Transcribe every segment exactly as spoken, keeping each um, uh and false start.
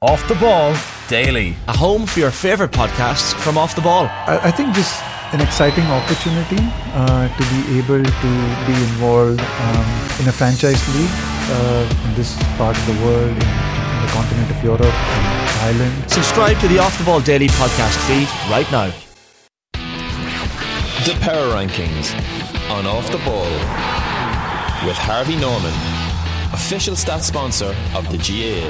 Off the Ball Daily. A home for your favourite podcasts from Off the Ball. I, I think this is an exciting opportunity uh, to be able to be involved um, in a franchise league uh, in this part of the world, in, in the continent of Europe, and Ireland. Subscribe to the Off the Ball Daily podcast feed right now. The Power Rankings on Off the Ball with Harvey Norman, official stats sponsor of the G A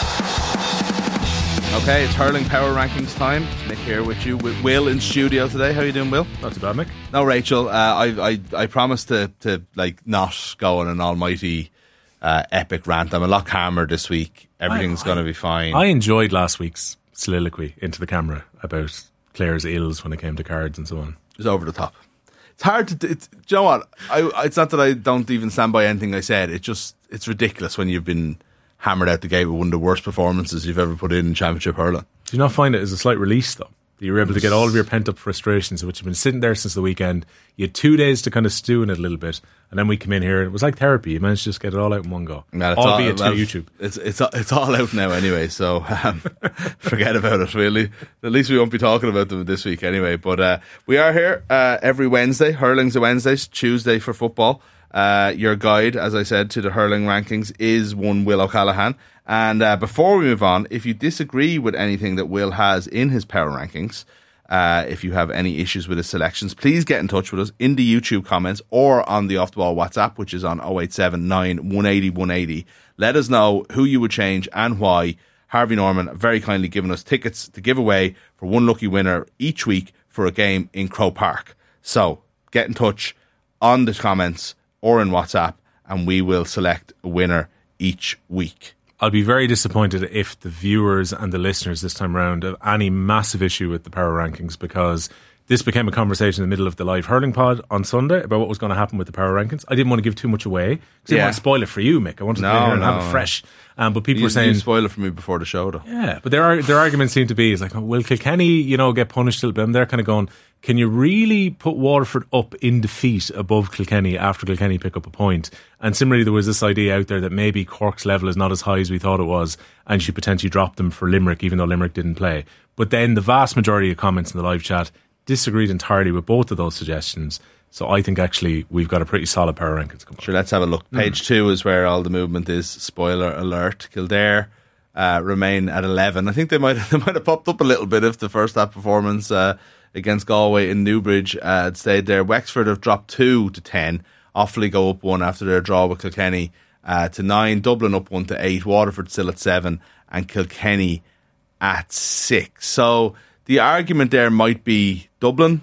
A. Okay, it's hurling power rankings time. Nick here with you, with Will in studio today. How you doing, Will? Not too bad, Mick. No, Rachel. Uh, I, I I promised to to like not go on an almighty uh, epic rant. I'm a lot calmer this week. Everything's going to be fine. I enjoyed last week's soliloquy into the camera about Claire's ills when it came to cards and so on. It was over the top. It's hard to. It's, do you know what? I, it's not that I don't even stand by anything I said. It just it's ridiculous when you've been hammered out the gate with one of the worst performances you've ever put in in Championship hurling. Do you not find it as a slight release, though? That you were able to get all of your pent-up frustrations, which have been sitting there since the weekend. You had two days to kind of stew in it a little bit, and then we come in here, and it was like therapy. You managed to just get it all out in one go. Well, it's albeit all, to YouTube. It's, it's, it's all out now anyway, so um, forget about it, really. At least we won't be talking about them this week anyway. But uh, we are here uh, every Wednesday. Hurling's a Wednesdays, Tuesday for football. Uh, your guide, as I said, to the hurling rankings is one Will O'Callaghan. And uh, before we move on, if you disagree with anything that Will has in his power rankings, uh, if you have any issues with his selections, please get in touch with us in the YouTube comments or on the Off the Ball WhatsApp, which is on oh eight seven nine, one eight oh, one eight oh. Let us know who you would change and why. Harvey Norman very kindly giving us tickets to give away for one lucky winner each week for a game in Croke Park. So get in touch on the comments or in WhatsApp, and we will select a winner each week. I'll be very disappointed if the viewers and the listeners this time around have any massive issue with the power rankings, because this became a conversation in the middle of the live hurling pod on Sunday about what was going to happen with the power rankings. I didn't want to give too much away because I didn't Yeah. want to spoil it for you, Mick. I wanted No, to be here and no, have it no. fresh. Um, but people You, were saying, you spoil it for me before the show, though. yeah, but their ar- their argument seemed to be, is like, oh, will Kilkenny, you know, get punished a little bit? And they're kind of going, can you really put Waterford up in defeat above Kilkenny after Kilkenny pick up a point? And similarly, there was this idea out there that maybe Cork's level is not as high as we thought it was, and she potentially dropped them for Limerick, even though Limerick didn't play. But then the vast majority of comments in the live chat disagreed entirely with both of those suggestions. So I think actually we've got a pretty solid power rankings coming. Sure, let's have a look. Page mm. two is where all the movement is. Spoiler alert. Kildare uh, remain at eleven. I think they might they might have popped up a little bit if the first half performance uh, against Galway in Newbridge uh, had stayed there. Wexford have dropped two to ten. Offaly go up one after their draw with Kilkenny uh, to nine. Dublin up one to eight. Waterford still at seven, and Kilkenny at six. So the argument there might be Dublin,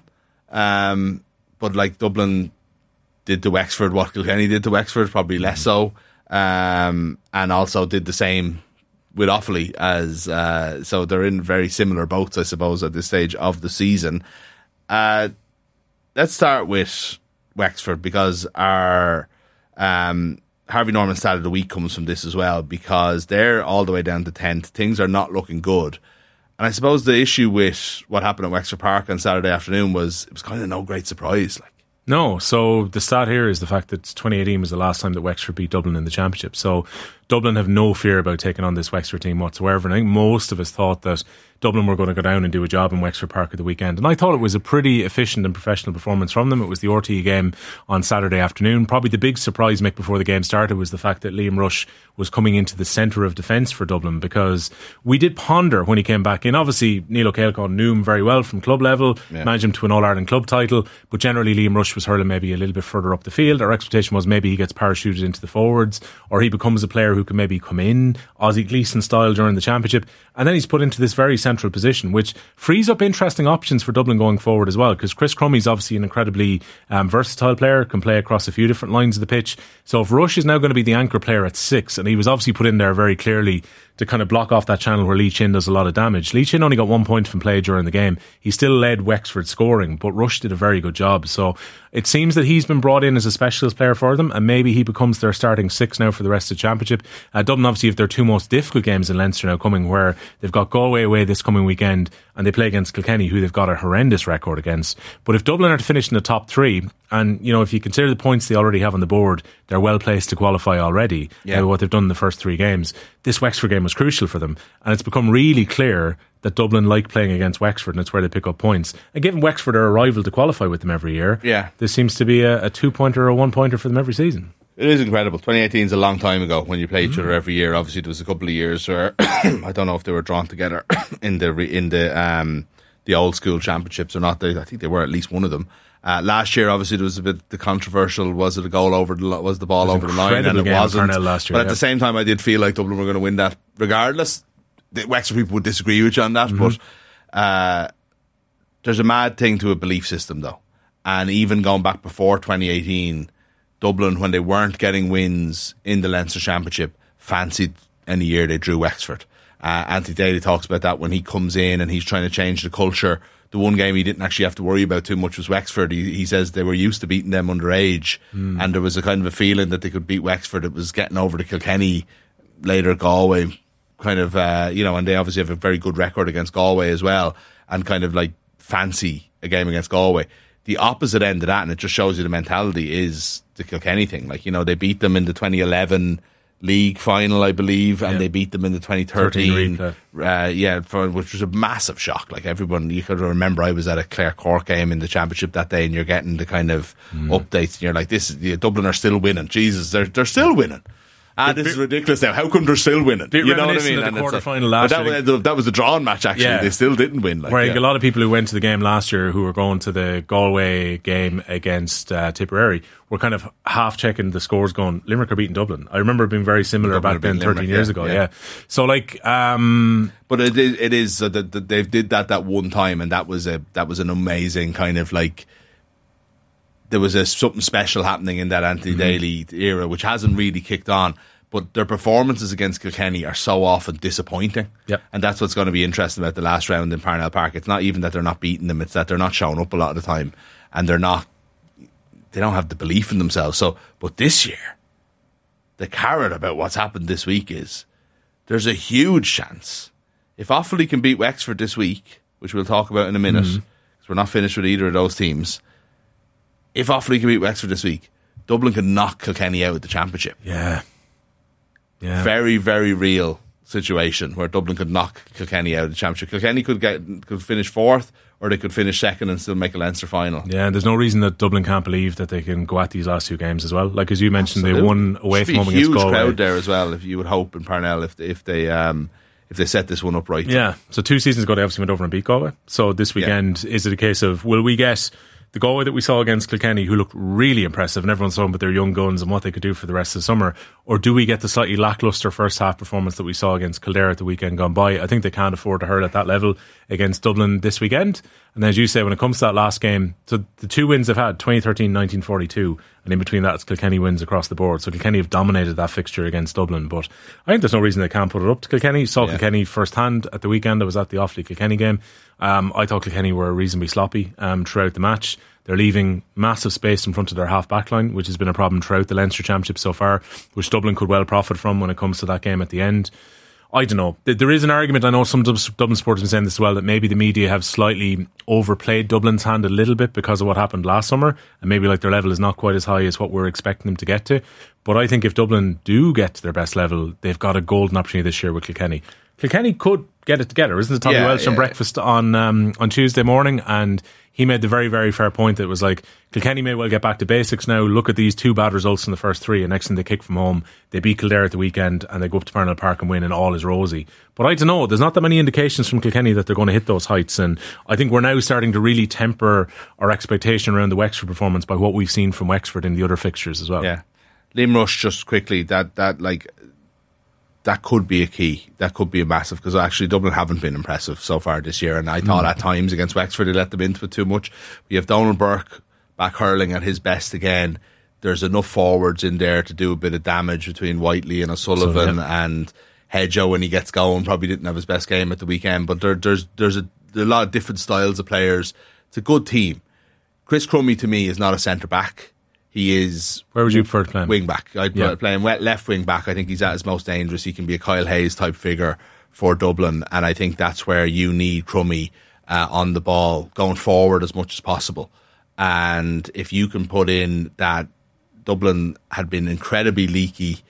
um, but like Dublin did to Wexford what Kilkenny did to Wexford, probably less so, um, and also did the same with Offaly. As uh, so they're in very similar boats, I suppose, at this stage of the season. Uh, let's start with Wexford, because our um, Harvey Norman stat of the week comes from this as well, because they're all the way down to tenth. Things are not looking good. And I suppose the issue with what happened at Wexford Park on Saturday afternoon was it was kind of no great surprise. Like, No, so the stat here is the fact that twenty eighteen was the last time that Wexford beat Dublin in the championship. So Dublin have no fear about taking on this Wexford team whatsoever. And I think most of us thought that Dublin were going to go down and do a job in Wexford Park at the weekend. And I thought it was a pretty efficient and professional performance from them. It was the R T E game on Saturday afternoon. Probably the big surprise, Mick, before the game started was the fact that Liam Rush was coming into the centre of defence for Dublin, because we did ponder when he came back in. Obviously, Neil O'Callaghan knew him very well from club level, yeah. managed him to an All-Ireland club title, but generally Liam Rush was hurling maybe a little bit further up the field. Our expectation was maybe he gets parachuted into the forwards, or he becomes a player who can maybe come in Ozzie Gleeson style during the championship, and then he's put into this very central position, which frees up interesting options for Dublin going forward as well, because Chris Crummey's obviously an incredibly um, versatile player, can play across a few different lines of the pitch. So if Rush is now going to be the anchor player at six, and he was obviously put in there very clearly to kind of block off that channel where Lee Chin does a lot of damage. Lee Chin only got one point from play during the game. He still led Wexford scoring, but Rush did a very good job. So it seems that he's been brought in as a specialist player for them, and maybe he becomes their starting six now for the rest of the championship. Uh, Dublin obviously have their two most difficult games in Leinster now coming, where they've got Galway away this coming weekend, and they play against Kilkenny, who they've got a horrendous record against. But if Dublin are to finish in the top three, and you know, if you consider the points they already have on the board, they're well placed to qualify already. Yeah. Uh, what they've done in the first three games. This Wexford game was was crucial for them. And it's become really clear that Dublin like playing against Wexford, and it's where they pick up points. And given Wexford are a rival to qualify with them every year, yeah. this seems to be a, a two-pointer or a one-pointer for them every season. It is incredible. twenty eighteen is a long time ago when you play each mm. other every year. Obviously, there was a couple of years where I don't know if they were drawn together in the in the um, the old school championships or not. They, I think they were at least one of them. Uh, last year, obviously, there was a bit the controversial. Was it a goal over the was the ball over the line? And it wasn't. Last year, but at yeah. the same time, I did feel like Dublin were going to win that regardless. The Wexford people would disagree with you on that, mm-hmm. but uh, there's a mad thing to a belief system, though. And even going back before twenty eighteen, Dublin, when they weren't getting wins in the Leinster Championship, fancied any year they drew Wexford. Uh, Anthony Daly talks about that when he comes in and he's trying to change the culture. The one game he didn't actually have to worry about too much was Wexford. He, he says they were used to beating them underage, mm. and there was a kind of a feeling that they could beat Wexford. It was getting over to Kilkenny, later Galway, kind of, uh, you know, and they obviously have a very good record against Galway as well, and kind of like fancy a game against Galway. The opposite end of that, and it just shows you the mentality, is the Kilkenny thing. Like, you know, they beat them in the twenty eleven league final, I believe, and yeah. they beat them in the twenty thirteen, uh, yeah, for, which was a massive shock. Like, everyone, you could remember I was at a Clare Cork game in the championship that day, and you're getting the kind of mm. updates, and you're like, "This, yeah, Dublin are still winning. Jesus, they're they're still winning." Ah, this is ridiculous now. How come they're still winning? You know what I mean? The quarter-final last that year. Was, that was a drawn match, actually. Yeah. They still didn't win. Like, Where yeah. a lot of people who went to the game last year, who were going to the Galway game against uh, Tipperary, were kind of half-checking the scores going, Limerick are beating Dublin. I remember it being very similar Dublin back then, Limerick, thirteen years yeah, ago. Yeah. yeah. So, like... Um, but it is, it is uh, that the, they did that that one time, and that was a that was an amazing kind of like... There was a, something special happening in that Anthony mm-hmm. Daly era, which hasn't really kicked on. But their performances against Kilkenny are so often disappointing. Yep. And that's what's going to be interesting about the last round in Parnell Park. It's not even that they're not beating them, it's that they're not showing up a lot of the time. And they're not, they don't have the belief in themselves. So, but this year, the carrot about what's happened this week is there's a huge chance. If Offaly can beat Wexford this week, which we'll talk about in a minute, because mm-hmm. we're not finished with either of those teams. If Offaly can beat Wexford this week, Dublin can knock Kilkenny out of the championship. Yeah. Yeah. Very, very real situation where Dublin could knock Kilkenny out of the championship. Kilkenny could get could finish fourth, or they could finish second and still make a Leinster final. Yeah, and there's no reason that Dublin can't believe that they can go at these last two games as well. Like, as you mentioned, Absolutely. They won away from home against Galway. Huge crowd there as well, if you would hope, in Parnell, if they, if they um if they set this one up right. Yeah. So two seasons ago they obviously went over and beat Galway. So this weekend, yeah. is it a case of, will we get the Galway that we saw against Kilkenny, who looked really impressive, and everyone's talking about their young guns and what they could do for the rest of the summer, or do we get the slightly lacklustre first half performance that we saw against Kildare at the weekend gone by? I think they can't afford to hurl at that level against Dublin this weekend. And then, as you say, when it comes to that last game, so the two wins they've had, twenty thirteen, nineteen forty-two, and in between that it's Kilkenny wins across the board. So Kilkenny have dominated that fixture against Dublin, but I think there's no reason they can't put it up to Kilkenny. You saw yeah. Kilkenny first hand at the weekend. I was at the Offaly Kilkenny game. Um, I thought Kilkenny were reasonably sloppy um, throughout the match. They're leaving massive space in front of their half-back line, which has been a problem throughout the Leinster Championship so far, which Dublin could well profit from when it comes to that game at the end. I don't know. There is an argument, I know some Dublin supporters have been saying this as well, that maybe the media have slightly overplayed Dublin's hand a little bit because of what happened last summer, and maybe like their level is not quite as high as what we're expecting them to get to. But I think if Dublin do get to their best level, they've got a golden opportunity this year with Kilkenny. Kilkenny could get it together, isn't it? Tommy yeah, Welsh yeah. on breakfast on um, on Tuesday morning, and he made the very, very fair point that it was like, Kilkenny may well get back to basics now. Look at these two bad results in the first three, and next thing they kick from home, they beat Kildare at the weekend, and they go up to Parnell Park and win, and all is rosy. But I don't know, there's not that many indications from Kilkenny that they're going to hit those heights, and I think we're now starting to really temper our expectation around the Wexford performance by what we've seen from Wexford in the other fixtures as well. Yeah. Liam Rush, just quickly, that, that like... that could be a key. That could be a massive, because actually Dublin haven't been impressive so far this year, and I thought mm. at times against Wexford they let them into it too much. We have Donald Burke back hurling at his best again. There's enough forwards in there to do a bit of damage between Whiteley and O'Sullivan, so, yeah. and Hedgehoe when he gets going probably didn't have his best game at the weekend, but there, there's there's a, a lot of different styles of players. It's a good team. Chris Crummey to me is not a centre back. He is... Where would you prefer to play him? Wing back. I'd yeah. play him left wing back. I think he's at his most dangerous. He can be a Kyle Hayes type figure for Dublin, and I think that's where you need Crummey uh, on the ball, going forward as much as possible. And if you can put in that Dublin had been incredibly leaky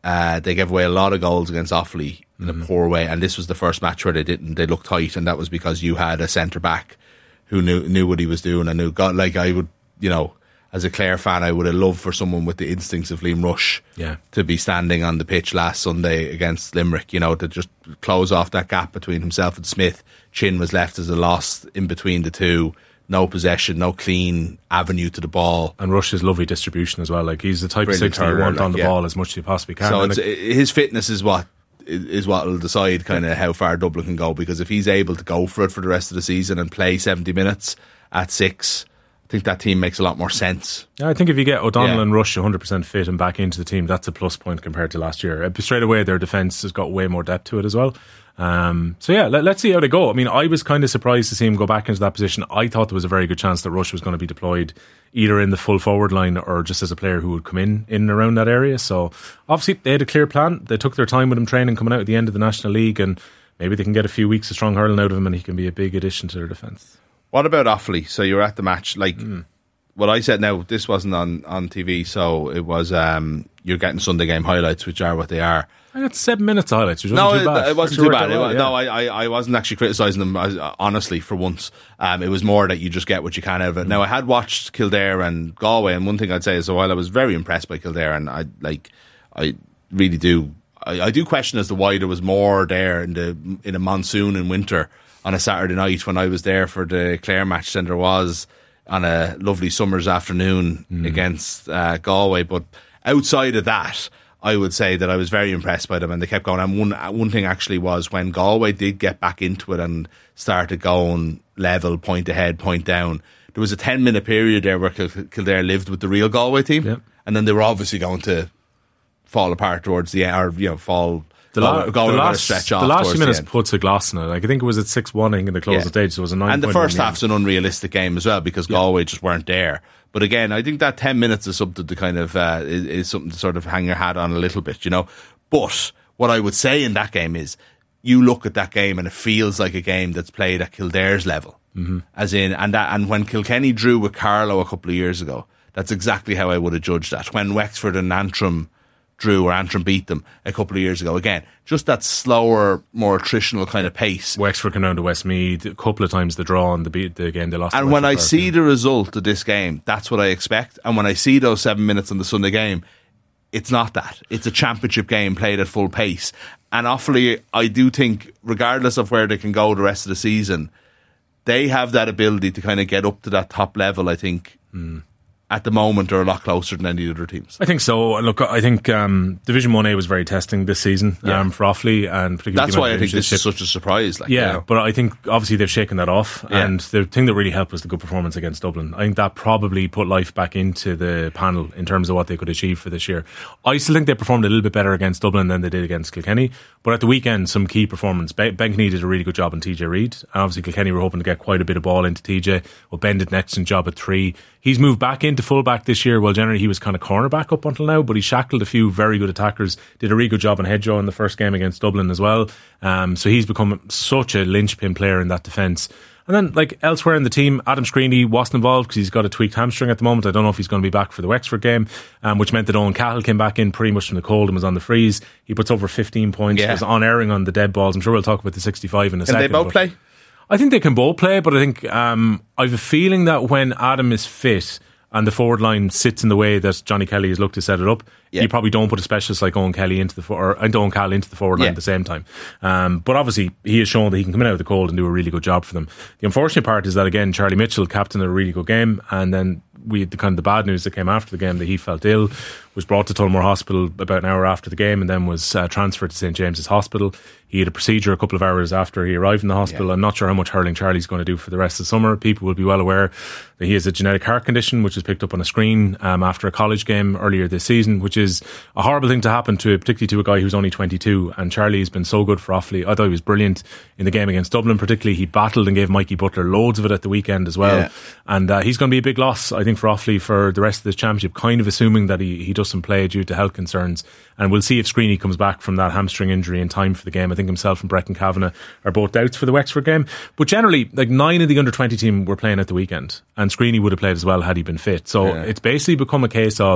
Uh, they gave away a lot of goals against Offaly in mm-hmm. a poor way, and this was the first match where they didn't. They looked tight, and that was because you had a centre back who knew knew what he was doing and knew. Got like I would, you know, as a Clare fan, I would have loved for someone with the instincts of Liam Rush yeah. to be standing on the pitch last Sunday against Limerick. You know, to just close off that gap between himself and Smith. Chin was left as a loss in between the two. No possession, no clean avenue to the ball. And Rush's lovely distribution as well. Like, he's the type Brilliant of six that you want like, on the yeah. ball as much as you possibly can. So and it's, it, his fitness is what is what will decide kind of how far Dublin can go, because if he's able to go for it for the rest of the season and play seventy minutes at six, I think that team makes a lot more sense. I think if you get O'Donnell yeah. and Rush one hundred percent fit and back into the team, that's a plus point compared to last year. Straight away, their defence has got way more depth to it as well. Um, so yeah, let, let's see how they go. I mean, I was kind of surprised to see him go back into that position. I thought there was a very good chance that Rush was going to be deployed either in the full forward line or just as a player who would come in in and around that area. So obviously they had a clear plan. They took their time with him training coming out at the end of the National League, and maybe they can get a few weeks of strong hurling out of him and he can be a big addition to their defence. What about Offaly? So you were at the match. Like mm. what I said, now this wasn't on, on T V, so it was um, you're getting Sunday game highlights, which are what they are. I got seven minutes of highlights, which wasn't no, too bad. it, it wasn't It too worked bad. out It well, was, yeah. No, I, I, I wasn't actually criticising them, uh, honestly, for once. Um, it was more that you just get what you can out of it. Mm. Now, I had watched Kildare and Galway, and one thing I'd say is, while I was very impressed by Kildare, and I like, I really do, I, I do question as to why there was more there in the in a monsoon and winter on a Saturday night when I was there for the Clare match than there was on a lovely summer's afternoon mm. against uh, Galway. But outside of that, I would say that I was very impressed by them, and they kept going. And one one thing actually was when Galway did get back into it and started going level, point ahead, point down, there was a ten minute period there where Kildare lived with the real Galway team, yep. and then they were obviously going to fall apart towards the end, or you know, fall. The, la- Galway the last, stretch off the last few minutes the puts a gloss in it. Like, I think it was at six one in the close yeah. of stage, so it was a nine. And the first in half's an unrealistic game as well, because yeah. Galway just weren't there. But again, I think that ten minutes is something to kind of uh, is, is something to sort of hang your hat on a little bit, you know. But what I would say in that game is, you look at that game and it feels like a game that's played at Kildare's level, mm-hmm. as in, and that, and when Kilkenny drew with Carlow a couple of years ago, that's exactly how I would have judged that. When Wexford and Antrim drew, or Antrim beat them a couple of years ago, again, just that slower, more attritional kind of pace. Wexford came down to Westmeath a couple of times, the draw and the beat the game they lost. And when I see the result of this game, that's what I expect. And when I see those seven minutes on the Sunday game, it's not that. It's a championship game played at full pace. And Offaly, I do think, regardless of where they can go the rest of the season, they have that ability to kind of get up to that top level, I think. Mm. At the moment, are a lot closer than any other teams. I think so. Look, I think um, Division one A was very testing this season yeah. um, for Offaly, and particularly that's why I think this is such a surprise. Like, yeah, you know. But I think obviously they've shaken that off, yeah. and the thing that really helped was the good performance against Dublin. I think that probably put life back into the panel in terms of what they could achieve for this year. I still think they performed a little bit better against Dublin than they did against Kilkenny, but at the weekend, some key performance. Ben Kenny did a really good job on T J Reid. Obviously, Kilkenny were hoping to get quite a bit of ball into T J. Well, Ben did an excellent job at three. He's moved back into fullback this year. Well, generally he was kind of cornerback up until now, but he shackled a few very good attackers. Did a really good job on Hedgerow in the first game against Dublin as well. Um, so he's become such a linchpin player in that defence. And then, like, elsewhere in the team, Adam Screeney wasn't involved because he's got a tweaked hamstring at the moment. I don't know if he's going to be back for the Wexford game, um, which meant that Owen Cahill came back in pretty much from the cold and was on the freeze. He puts over fifteen points, yeah. was on airing on the dead balls. I'm sure we'll talk about the sixty-five in a Can second. Can they both play? I think they can both play, but I think um, I have a feeling that when Adam is fit and the forward line sits in the way that Johnny Kelly has looked to set it up, yeah. you probably don't put a specialist like Owen Kelly into the for- or and Owen Cahill into the forward line yeah. at the same time. Um, but obviously, he has shown that he can come in out of the cold and do a really good job for them. The unfortunate part is that, again, Charlie Mitchell captained a really good game, and then we had the kind of the bad news that came after the game that he felt ill, was brought to Tullamore Hospital about an hour after the game, and then was uh, transferred to St James's Hospital. He had a procedure a couple of hours after he arrived in the hospital. Yeah. I'm not sure how much hurling Charlie's going to do for the rest of the summer. People will be well aware that he has a genetic heart condition, which was picked up on a screen um, after a college game earlier this season, which is a horrible thing to happen to, particularly to a guy who's only twenty-two. And Charlie's been so good for Offaly. I thought he was brilliant in the game against Dublin, particularly. He battled and gave Mikey Butler loads of it at the weekend as well. Yeah. And uh, he's going to be a big loss, I think, for Offaly for the rest of this championship, kind of assuming that he, he doesn't play due to health concerns. And we'll see if Screeney comes back from that hamstring injury in time for the game. I think himself and Brecon Kavanagh are both doubts for the Wexford game. But generally, like, nine of the under twenty team were playing at the weekend, and Screeney would have played as well had he been fit. So yeah. it's basically become a case of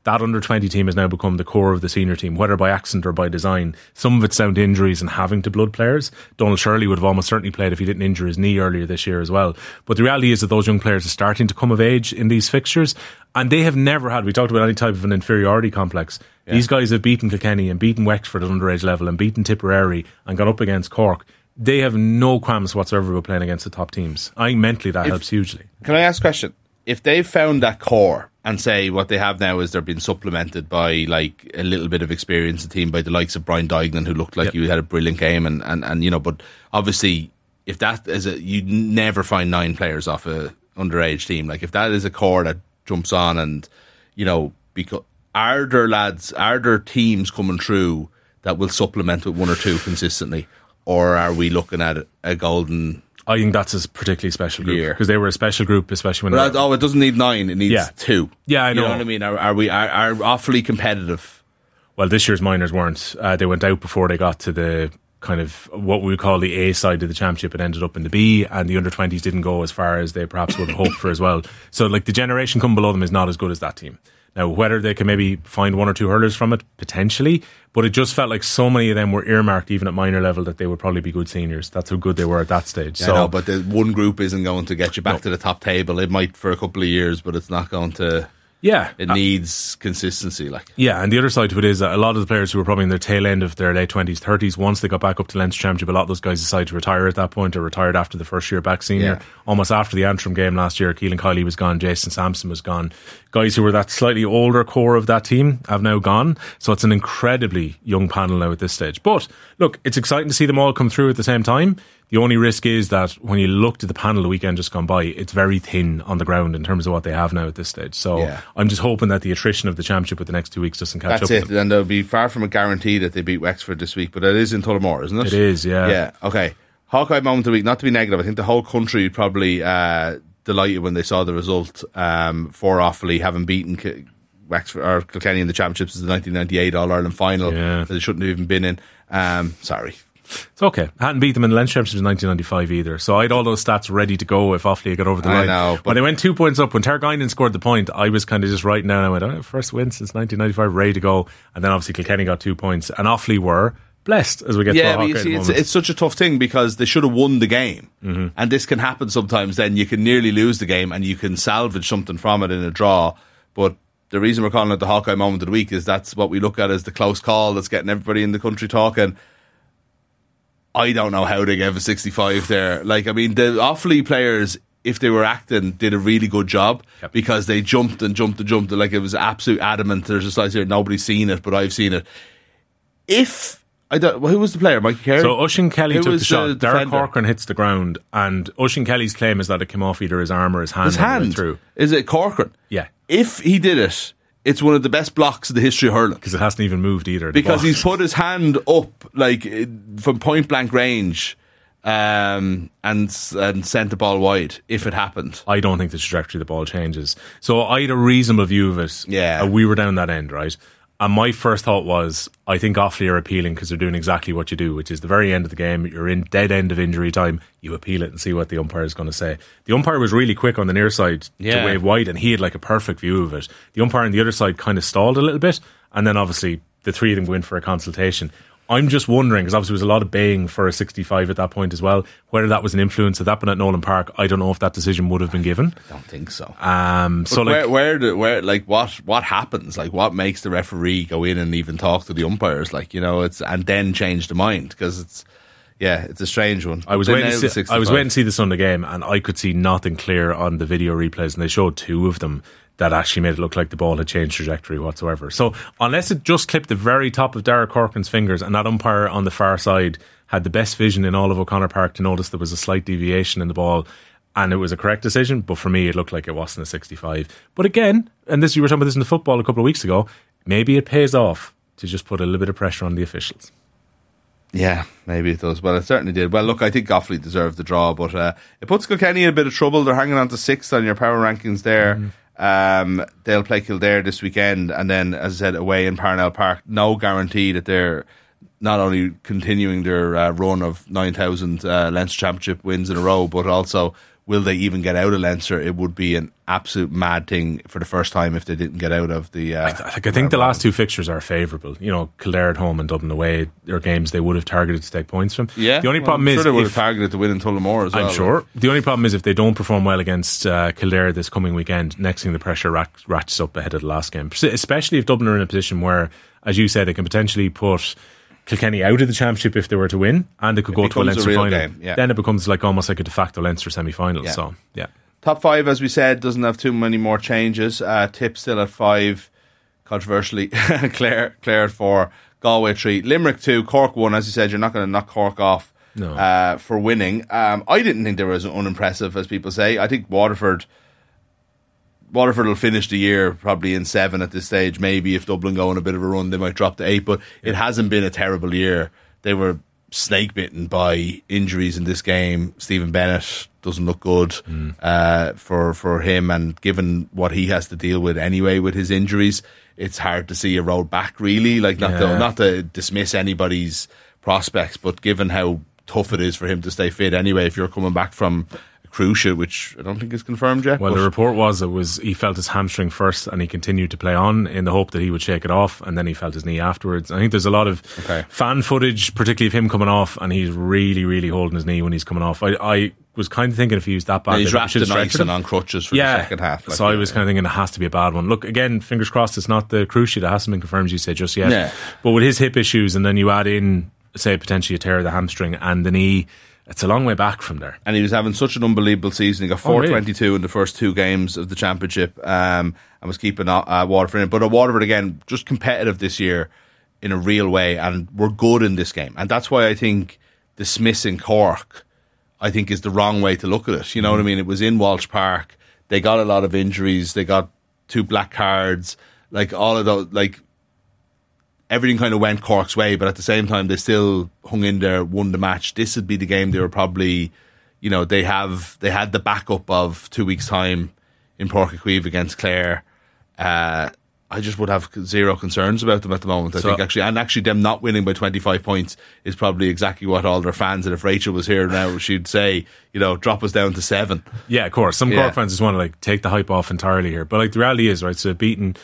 that under twenty team has now become the core of the senior team, whether by accident or by design. Some of it's down to injuries and having to blood players. Donald Shirley would have almost certainly played if he didn't injure his knee earlier this year as well. But the reality is that those young players are starting to come of age in these fixtures, and they have never had, we talked about any type of an inferiority complex. Yeah. These guys have beaten Kilkenny and beaten Wexford at underage level and beaten Tipperary and gone up against Cork. They have no qualms whatsoever with playing against the top teams. I think mentally that if, helps hugely. Can I ask a question? If they've found that core and say what they have now is they're being supplemented by like a little bit of experience in the team by the likes of Brian Duignan, who looked like yep. he had a brilliant game, and, and, and you know, but obviously if that is a, you never find nine players off a underage team. Like if that is a core that jumps on, and you know, because are there lads, are there teams coming through that will supplement with one or two consistently, or are we looking at a golden? I think that's a particularly special group because they were a special group, especially when. But oh, it doesn't need nine; it needs yeah. two. Yeah, I know. You know what I mean? Are, are we are, are awfully competitive? Well, this year's minors weren't. Uh, they went out before they got to the kind of what we would call the A side of the championship. It ended up in the B, and the under twenties didn't go as far as they perhaps would have hoped for as well. So, like the generation coming below them is not as good as that team. Now, whether they can maybe find one or two hurlers from it, potentially, but it just felt like so many of them were earmarked, even at minor level, that they would probably be good seniors. That's how good they were at that stage. Yeah, so, no, but the one group isn't going to get you back no. to the top table. It might for a couple of years, but it's not going to... Yeah. It needs consistency. like. Yeah, and the other side to it is that a lot of the players who were probably in their tail end of their late twenties, thirties, once they got back up to Leinster Championship, a lot of those guys decided to retire at that point, or retired after the first year back senior. Yeah. Almost after the Antrim game last year, Keelan Kiley was gone, Jason Sampson was gone. Guys who were that slightly older core of that team have now gone. So it's an incredibly young panel now at this stage. But look, it's exciting to see them all come through at the same time. The only risk is that when you looked at the panel the weekend just gone by, it's very thin on the ground in terms of what they have now at this stage. So yeah. I'm just hoping that the attrition of the championship with the next two weeks doesn't catch That's up. That's it, with and they'll be far from a guarantee that they beat Wexford this week, but it is in Tullamore, isn't it? It is, yeah. Yeah, okay. Hawkeye moment of the week, not to be negative, I think the whole country probably uh, delighted when they saw the result um, for Offaly having beaten K- Wexford or Kilkenny in the championships in the nineteen ninety-eight All-Ireland final yeah. that they shouldn't have even been in. Um, sorry. It's okay. I hadn't beat them in the Leinster Championship in nineteen ninety-five either, so I had all those stats ready to go if Offaly got over the I line. know, when they went two points up, when Targuinen scored the point, I was kind of just writing down, I went, oh, first win since nineteen ninety-five, ready to go. And then obviously Kilkenny got two points, and Offaly were blessed as we get yeah, to but you see, it's, it's such a tough thing because they should have won the game, mm-hmm. and this can happen sometimes. Then you can nearly lose the game and you can salvage something from it in a draw. But the reason we're calling it the Hawkeye moment of the week is that's what we look at as the close call that's getting everybody in the country talking. I don't know how they gave a sixty-five there. Like, I mean, the Offaly players, if they were acting, did a really good job yep. because they jumped and jumped and jumped. Like, it was absolute adamant. There's a slide here, nobody's seen it, but I've seen it. If I don't, well, who was the player? Mikey Carey? So Oisin Kelly who took the shot. Derek Corcoran hits the ground, and Oisin Kelly's claim is that it came off either his arm or his hand. His hand through. Is it Corcoran? Yeah. If he did it, it's one of the best blocks in the history of hurling because it hasn't even moved either. Because box. he's put his hand up like from point blank range, um, and and sent the ball wide. If it happened, I don't think the trajectory of the ball changes. So I had a reasonable view of it. Yeah, uh, we were down that end, right? And my first thought was, I think Offaly are appealing because they're doing exactly what you do, which is the very end of the game, you're in dead end of injury time, you appeal it and see what the umpire is going to say. The umpire was really quick on the near side yeah. to wave wide, and he had like a perfect view of it. The umpire on the other side kind of stalled a little bit, and then obviously the three of them go in for a consultation. I'm just wondering, because obviously there was a lot of baying for a sixty-five at that point as well, whether that was an influence. Had that been at Nolan Park, I don't know if that decision would have been given. I don't think so. Um, so where, like, where, do, where, like, what, what happens? Like, what makes the referee go in and even talk to the umpires? Like, you know, it's and then change the mind because it's, yeah, it's a strange one. I was waiting to see, I was waiting to see the Sunday game, and I could see nothing clear on the video replays, and they showed two of them that actually made it look like the ball had changed trajectory whatsoever. So unless it just clipped the very top of Derek Corcoran's fingers and that umpire on the far side had the best vision in all of O'Connor Park to notice there was a slight deviation in the ball and it was a correct decision, but for me it looked like it wasn't a sixty-five. But again, and this you were talking about this in the football a couple of weeks ago, maybe it pays off to just put a little bit of pressure on the officials. Yeah, maybe it does. Well, it certainly did. Well, look, I think Offaly deserved the draw, but uh, it puts Kilkenny in a bit of trouble. They're hanging on to sixth on your power rankings there. Mm. Um, they'll play Kildare this weekend, and then, as I said, away in Parnell Park. No guarantee that they're not only continuing their uh, run of nine thousand uh, Leinster Championship wins in a row, but also will they even get out of Leinster? It would be an absolute mad thing for the first time if they didn't get out of the. Uh, I, th- I think, I think the last two fixtures are favourable. You know, Kildare at home and Dublin away are games they would have targeted to take points from. Yeah, the only well, problem I'm is sure they would if, have targeted to win in Tullamore as well. I'm sure. The only problem is if they don't perform well against uh, Kildare this coming weekend, next thing the pressure rat- ratchets up ahead of the last game. Especially if Dublin are in a position where, as you said, they can potentially put Kilkenny out of the championship if they were to win, and they could It go to a becomes a Leinster real final. game, yeah. Then it becomes like almost like a de facto Leinster semi-final. Yeah. So, yeah. Top five, as we said, doesn't have too many more changes. Uh, Tip still at five, controversially. Clare, Clare at four, Galway three, Limerick two, Cork one. As you said, you're not going to knock Cork off No. uh, for winning. Um, I didn't think they were as unimpressive as people say. I think Waterford. Waterford will finish the year probably in seven at this stage. Maybe if Dublin go on a bit of a run, they might drop to eight. But it hasn't been a terrible year. They were snake bitten by injuries in this game. Stephen Bennett doesn't look good mm. uh, for for him, and given what he has to deal with anyway with his injuries, it's hard to see a road back. Really, like not yeah. to, not to dismiss anybody's prospects, but given how tough it is for him to stay fit anyway, if you're coming back from Cruciate, which I don't think is confirmed yet. Well, the report was it was he felt his hamstring first, and he continued to play on in the hope that he would shake it off, and then he felt his knee afterwards. I think there's a lot of okay. fan footage, particularly of him coming off, and he's really, really holding his knee when he's coming off. I, I was kind of thinking if he was that bad, and he's wrapped in stretch ice and on crutches for yeah. the second half. Like, so yeah, I was yeah. kind of thinking it has to be a bad one. Look, again, fingers crossed, it's not the Cruciate. It hasn't been confirmed, as you say, just yet. Yeah. But with his hip issues, and then you add in, say, potentially a tear of the hamstring and the knee. It's a long way back from there. And he was having such an unbelievable season. He got four twenty-two oh, really? in the first two games of the championship, um, and was keeping uh, Waterford in it. But uh, Waterford, again, just competitive this year in a real way, and we're good in this game. And that's why I think dismissing Cork, I think, is the wrong way to look at it. You know mm. what I mean? It was in Walsh Park. They got a lot of injuries. They got two black cards. Like, all of those, like, everything kind of went Cork's way, but at the same time, they still hung in there, won the match. This would be the game they were probably, you know, they have they had the backup of two weeks' time in Páirc Uí Chaoimh against Clare. Uh, I just would have zero concerns about them at the moment. I so, think actually, and actually, them not winning by twenty-five points is probably exactly what all their fans. And if Rachel was here now, she'd say, you know, drop us down to seven. Yeah, of course. Some yeah. Cork fans just want to like take the hype off entirely here, but like the reality is, right? So beating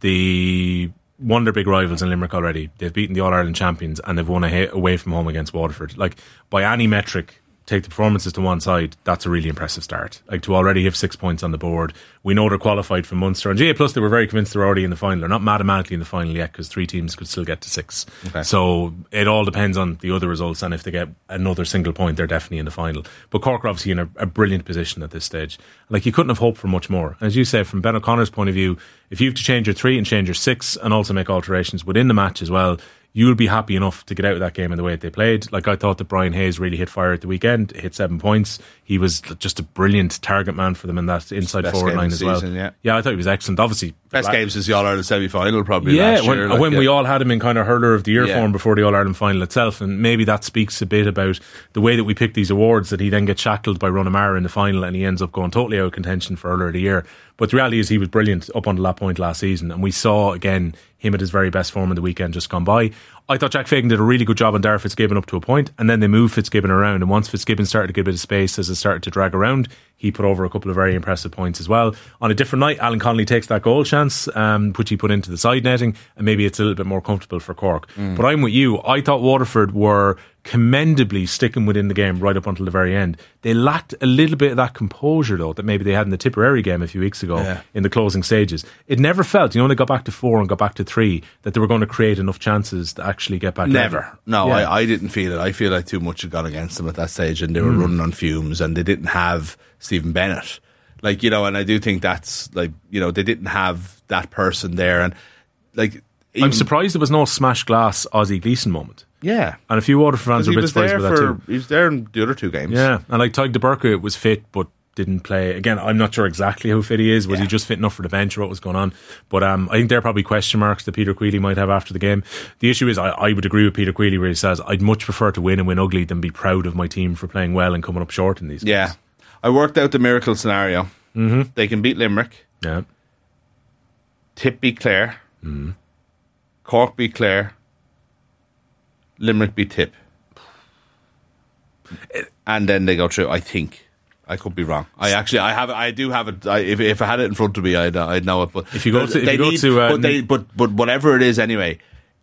the one of their big rivals in Limerick already. They've beaten the All-Ireland champions, and they've won a away from home against Waterford. Like, by any metric, take the performances to one side, that's a really impressive start. Like, to already have six points on the board. We know they're qualified from Munster. And G A Plus, they were very convinced they're already in the final. They're not mathematically in the final yet, because three teams could still get to six. Okay. So it all depends on the other results, and if they get another single point, they're definitely in the final. But Cork are obviously in a, a brilliant position at this stage. Like, you couldn't have hoped for much more. As you say, from Ben O'Connor's point of view, if you have to change your three and change your six, and also make alterations within the match as well, you'll be happy enough to get out of that game in the way that they played. Like, I thought that Brian Hayes really hit fire at the weekend, hit seven points. He was just a brilliant target man for them in that inside Best forward line as well. Season, yeah. yeah, I thought he was excellent. Obviously, best la- game since the All-Ireland semi-final probably yeah, last when, year. Like, when yeah. we all had him in kind of hurler of the year Yeah. form before the All-Ireland final itself, and maybe that speaks a bit about the way that we pick these awards, that he then gets shackled by Runamara in the final and he ends up going totally out of contention for hurler of the year. But the reality is he was brilliant up until that point last season, and we saw again him at his very best form in the weekend just gone by. I thought Jack Fagan did a really good job on Dara Fitzgibbon up to a point, and then they moved Fitzgibbon around, and once Fitzgibbon started to get a bit of space as it started to drag around, he put over a couple of very impressive points as well. On a different night, Alan Connolly takes that goal chance, um, which he put into the side netting, and maybe it's a little bit more comfortable for Cork. Mm. But I'm with you. I thought Waterford were commendably sticking within the game right up until the very end. They lacked a little bit of that composure, though, that maybe they had in the Tipperary game a few weeks ago yeah. in the closing stages. It never felt, you know, when they got back to four and got back to three, that they were going to create enough chances to actually get back. Never. No, yeah. I, I didn't feel it. I feel like too much had gone against them at that stage, and they were mm. running on fumes, and they didn't have Stephen Bennett. Like, you know, and I do think that's, like, you know, they didn't have that person there. And, like, even, I'm surprised there was no smash glass Ozzie Gleeson moment. Yeah. And a few Waterford fans were a bit surprised about that too. He was there in the other two games. Yeah. And like Tyg de Burke was fit but didn't play. Again, I'm not sure exactly how fit he is. Was yeah. he just fit enough for the bench or what was going on? But um, I think they're probably question marks that Peter Queally might have after the game. The issue is I, I would agree with Peter Queally where he says I'd much prefer to win and win ugly than be proud of my team for playing well and coming up short in these games. Yeah. I worked out the miracle scenario. Mm-hmm. They can beat Limerick. Yeah. Tip beat Clare. Mm-hmm. Cork beat Clare. Limerick beat Tip. And then they go through, I think. I could be wrong. I actually, I have, I do have it. I, if if I had it in front of me, I'd, I'd know it. But if you go to, if they you go need, to, uh, but they, but but whatever it is, anyway.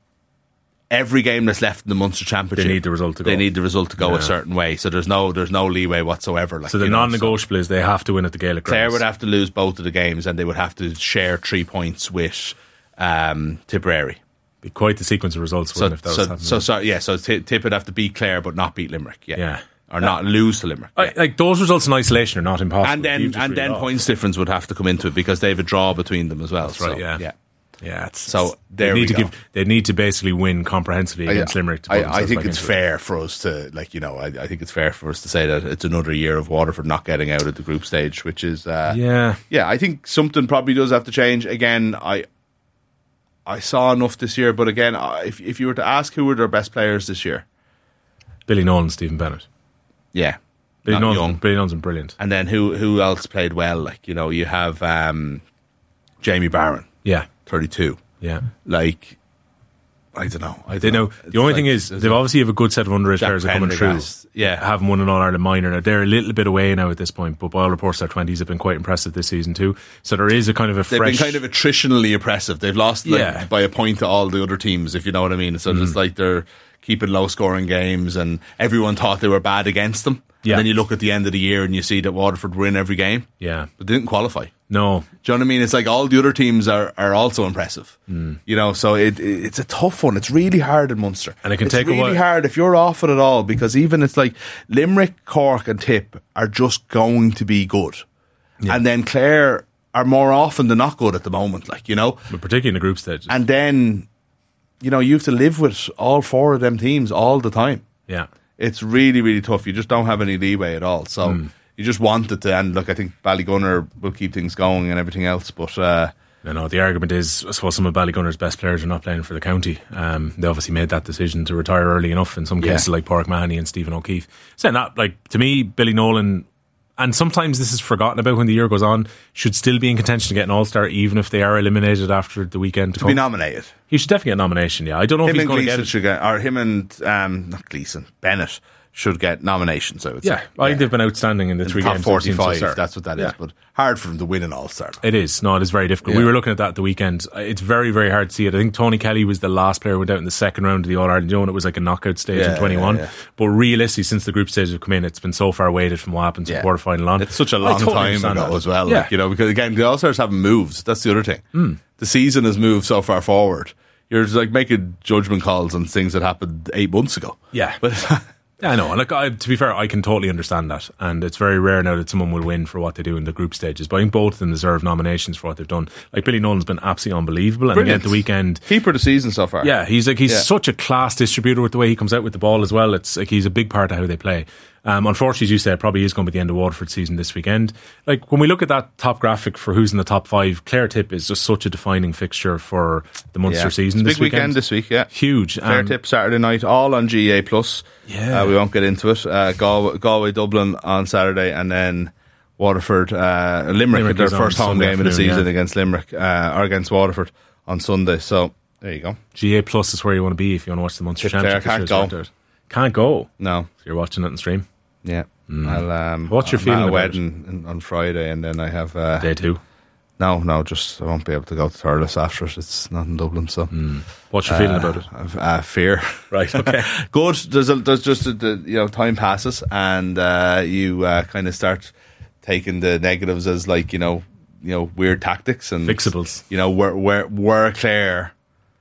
Every game that's left in the Munster Championship, they need the result to go. They need the result to go yeah. a certain way. So there's no, there's no leeway whatsoever. Like, so the you know, non-negotiable so is they have to win at the Gaelic Clare grounds. would have to lose both of the games, and they would have to share three points with um, Tipperary. Be quite the sequence of results. So, if that so, was happening. so, so, yeah. So T- Tip would have to beat Clare, but not beat Limerick. Yeah, yeah. or not lose to Limerick. I, yeah. Like those results in isolation are not impossible. And then, and then lost. points difference would have to come into it because they have a draw between them as well. That's right. So, yeah. yeah. Yeah, it's, so there they need we to go. give. They need to basically win comprehensively against I, Limerick. To I, put I think back it's into fair for us to, like, you know, I, I think it's fair for us to say that it's another year of Waterford not getting out at the group stage, which is, uh, yeah, yeah. I think something probably does have to change. Again, I, I saw enough this year, but again, if if you were to ask who were their best players this year, Billy Nolan, Stephen Bennett. Yeah, Billy not Nolan. young. Billy Nolan's brilliant. And then who who else played well? Like, you know, you have um, Jamie Barron, Yeah, thirty-two. yeah. Like, I don't know. I don't They know It's the only like- thing is they've obviously have a good set of underage Jack players that are coming through. Prendergast, yeah. Haven't won an All Ireland minor now. They're a little bit away now at this point, but by all reports, their twenties have been quite impressive this season too. So there is a kind of a They've fresh. been kind of attritionally oppressive. They've lost like, Yeah. by a point to all the other teams, if you know what I mean. So Mm. it's like they're keeping low scoring games, and everyone thought they were bad against them. Yeah. And then you look at the end of the year and you see that Waterford win every game, yeah, but they didn't qualify. no, Do you know what I mean? It's like all the other teams are, are also impressive. Mm. You know, so it, it it's a tough one. It's really hard in Munster. And it can it's take a really while. hard if you're off it at all, because even it's like Limerick, Cork and Tip are just going to be good. Yeah. And then Clare are more often than not good at the moment, like, you know. but particularly in the group stage. And then, you know, you have to live with all four of them teams all the time. yeah, It's really, really tough. You just don't have any leeway at all. So Mm. you just want it to end. Look, I think Ballygunner will keep things going and everything else, but uh, you know, the argument is, I suppose some of Ballygunner's best players are not playing for the county. Um, they obviously made that decision to retire early enough in some Yeah. cases, like Pádraig Mahoney and Stephen O'Keefe. Saying that, like, to me, Billy Nolan, and sometimes this is forgotten about when the year goes on, should still be in contention to get an All-Star, even if they are eliminated after the weekend to to come. be nominated. He should definitely get a nomination, yeah. I don't know Him if he's and going to Gleeson get it. should get, or him and, um, not Gleeson, Bennett should get nominations, I would Yeah, say. I think they've been outstanding in the In three top games. they've seen so forty-five, far. that's what that is. Yeah. But hard for them to win an All-Star. It is. No, it is very difficult. Yeah. We were looking at that at the weekend. It's very, very hard to see it. I think Tony Kelly was the last player who went out in the second round of the All-Ireland. You know, and it was like a knockout stage Yeah, in twenty-one. yeah, yeah. But realistically, since the group stages have come in, it's been so far weighted from what happened to Yeah. the quarter-final on. It's such a I long totally time understand ago that. as well. Yeah. Like, you know, because again, the All-Stars haven't moved. That's the other thing. Mm. The season has moved so far forward. You're just like making judgment calls on things that happened eight months ago. Yeah. But Yeah, I know. And like, I, to be fair, I can totally understand that. And it's very rare now that someone will win for what they do in the group stages. But I think both of them deserve nominations for what they've done. Like, Billy Nolan's been absolutely unbelievable. And again, Brilliant. at the weekend, keeper of the season so far. yeah, he's like he's Yeah. such a class distributor with the way he comes out with the ball as well. It's like he's a big part of how they play. Um, unfortunately, as you said, it probably is going to be the end of Waterford season this weekend. Like, when we look at that top graphic for who's in the top five, Clare Tip is just such a defining fixture for the Munster Yeah. season It's a this big weekend. weekend this week, yeah. Huge. Clare Um, Tip Saturday night, all on G A Plus. Yeah. Uh, we won't get into it. Uh, Galway, Galway Dublin on Saturday, and then Waterford, uh, Limerick, Limerick their is on first home Sunday game of the afternoon, season yeah. against Limerick, uh, or against Waterford on Sunday. So, there you go. G A Plus is where you want to be if you want to watch the Munster Tip Clare, Championship. can't It's go. right there. Can't go. No. So you're watching it on stream. Yeah. I'll, um, What's your I'm feeling at a about wedding in, on Friday, and then I have uh, Day two. no, no, just I won't be able to go to Thurles after it. It's not in Dublin, so What's your feeling about it? I've, uh, fear. Right, okay. Good. There's a, there's just a, the, you know, time passes, and uh, you uh, kind of start taking the negatives as like you know you know weird tactics and Fixables. You know, where where where Clare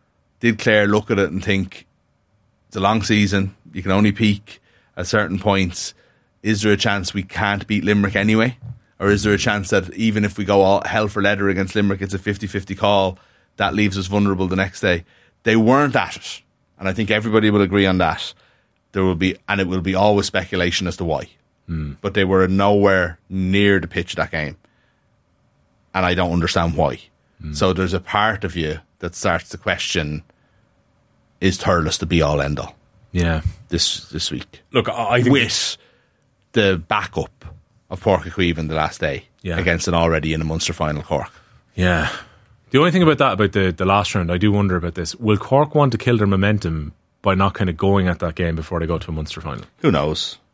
did Clare look at it and think it's a long season. You can only peak at certain points. Is there a chance we can't beat Limerick anyway? Or is there a chance that even if we go all hell for leather against Limerick, it's a fifty-fifty call, that leaves us vulnerable the next day? They weren't at it. And I think everybody will agree on that. There will be, and it will be always speculation as to why. Mm. But they were nowhere near the pitch of that game. And I don't understand why. Mm. So there's a part of you that starts to question, is Thurles the be-all, end-all? Yeah. This this week. Look, I I think... With the backup of Páirc Uí Chaoimh the last day Yeah. against an already in a Munster final Cork. Yeah. The only thing about that, about the, the last round, I do wonder about this. Will Cork want to kill their momentum by not kind of going at that game before they go to a Munster final? Who knows?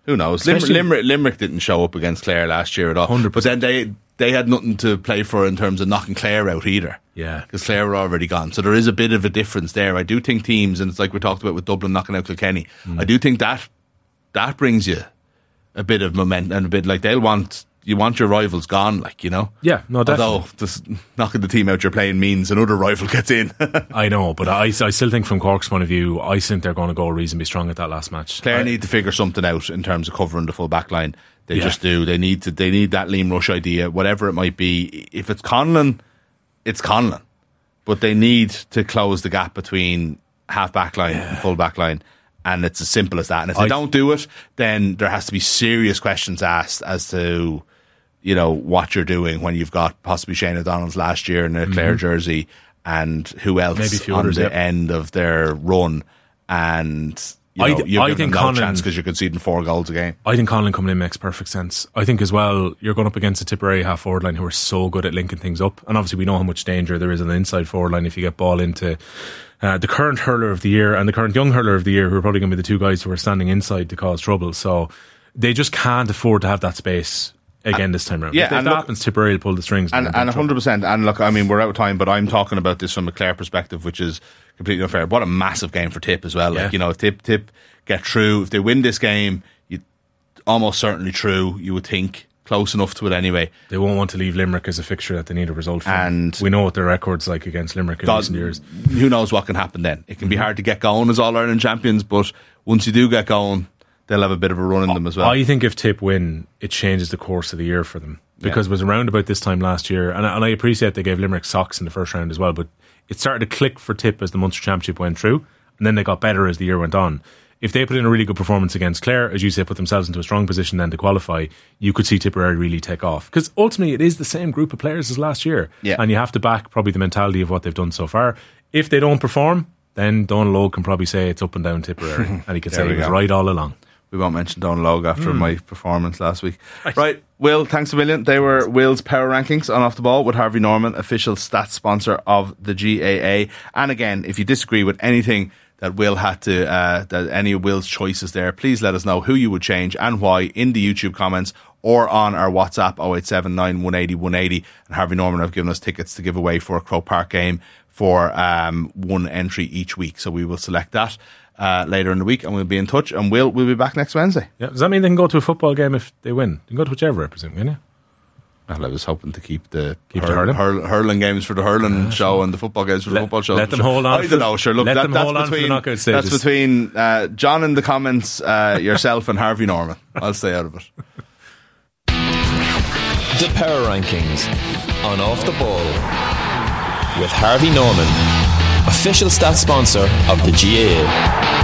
Who knows? Limerick, Especially- Limerick, Limerick didn't show up against Clare last year at all. one hundred But percent. then they they had nothing to play for in terms of knocking Clare out either. Yeah. Because Clare were already gone. So there is a bit of a difference there. I do think teams, and it's like we talked about with Dublin knocking out Kilkenny, Mm. I do think that that brings you a bit of momentum and a bit like they'll want, you want your rivals gone, like, you know? Yeah, no, definitely. Although just knocking the team out you're playing means another rival gets in. I know, but I, I still think from Cork's point of view, I think they're going to go reasonably strong at that last match. Clare I- need to figure something out in terms of covering the full back line. They Yeah. just do. They need to. They need that Liam Rush idea, whatever it might be. If it's Conlon, it's Conlon. But they need to close the gap between half back line and full back line. And it's as simple as that. And if they I- don't do it, then there has to be serious questions asked as to, you know, what you're doing when you've got possibly Shane O'Donnell's last year in a Clare jersey and who else Maybe a few on others, the yeah. end of their run. And, you I know, th- you've I given think them no Conlon- chance because you're conceding four goals a game. I think Conlon coming in makes perfect sense. I think as well, you're going up against a Tipperary half forward line who are so good at linking things up. And obviously we know how much danger there is on the inside forward line if you get ball into uh, the current hurler of the year and the current young hurler of the year, who are probably going to be the two guys who are standing inside to cause trouble. So they just can't afford to have that space again this time around. yeah, if that and look- happens, Tipperary will pull the strings. And they're in and trouble. one hundred percent. And look, I mean, we're out of time, but I'm talking about this from a Clare perspective, which is completely unfair. What a massive game for Tip as well. Yeah. Like, you know, if Tip Tip get through, if they win this game, you almost certainly true. You would think close enough to it anyway. They won't want to leave Limerick as a fixture that they need a result from. And- we know what their record's like against Limerick in God, recent years. who knows what can happen then? It can be hard to get going as All Ireland champions, but once you do get going, they'll have a bit of a run in them as well. I think if Tip win, it changes the course of the year for them. Because Yeah. it was around about this time last year, and I, and I appreciate they gave Limerick socks in the first round as well, but it started to click for Tip as the Munster Championship went through, and then they got better as the year went on. If they put in a really good performance against Clare, as you say, put themselves into a strong position then to qualify, you could see Tipperary really take off. Because ultimately it is the same group of players as last year. Yeah. And you have to back probably the mentality of what they've done so far. If they don't perform, then Donal Logue can probably say it's up and down Tipperary. And he can There say we he was go. right all along. We won't mention Don Logue after my performance last week. Right, Will, thanks a million. They were Will's Power Rankings on Off the Ball with Harvey Norman, official stats sponsor of the G A A. And again, if you disagree with anything that Will had to, uh, that any of Will's choices there, please let us know who you would change and why in the YouTube comments or on our WhatsApp oh eight seven nine, one eight oh, one eight oh. And Harvey Norman have given us tickets to give away for a Croke Park game for um, one entry each week. So we will select that uh, later in the week and we'll be in touch. And Will will be back next Wednesday. Yeah. Does that mean they can go to a football game if they win? They can go to whichever, I presume, can you? Well, I was hoping to keep the, Keep the hurl- hurling? hurl- hurling games for the hurling show and the football games for the Let- football show. let them Sure. hold on I for- don't know. Sure, look, let that, them that's hold on for the between knockout stages. that's between uh, John in the comments, uh, yourself, and Harvey Norman. I'll stay out of it. The Power Rankings on Off the Ball with Harvey Norman, official stats sponsor of the G A A.